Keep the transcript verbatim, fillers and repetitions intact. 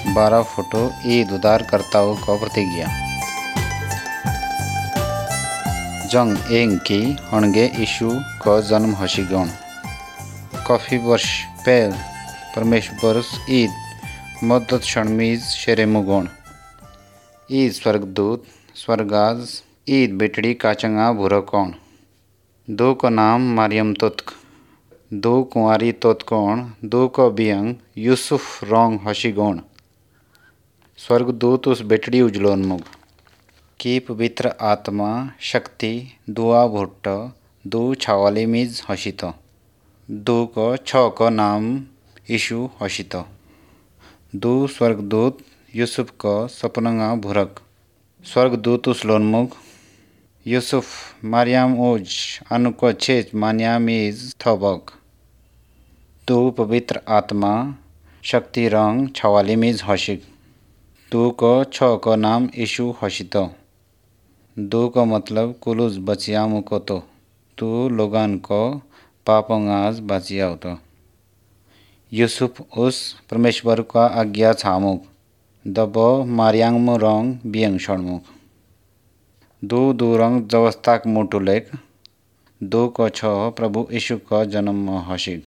बारह फोटो ईद उद्धारकर्ताओं को प्रतिज्ञा जंग एंग की हणगे यीशु को जन्म हसी गौण काफ़ी वर्ष पहल परमेश्वर ईद मदद क्षणमीज शेरे मुगोण ईद स्वर्गदूत स्वर्गाज ईद बेटड़ी काचंगा भूरा कौन दो को नाम मारियम तोत्क दो कुंवारी तोत्कोण दो को बियंग यूसुफ रोंग हसी गौण स्वर्गदूत उस बेटड़ी उजलोन्मुग की पवित्र आत्मा शक्ति दुआ भुट्ट दो छावाली मीज हसीतो दो को छ को नाम यीशु हसीतो दो स्वर्गदूत यूसुफ को सपनंगा भुरक स्वर्गदूत उसलोन्मुग यूसुफ मारियाम ओज अनुको छेज मान्यामीज थबक दो पवित्र आत्मा शक्ति रंग छवाली मीज हसिक दो को छ को नाम यीशु हसीतो दो का मतलब कुलूज बचियामु को तो तू लोगान को पापोंगाज बचियाव तो यूसुफ उस परमेश्वर का आज्ञा छामुक दबो मारियांगमु रंग बियंग शरणमुक दो दो रंग जवस्थाक मुटुलेक दो को छ प्रभु यीशु का जन्म हसिक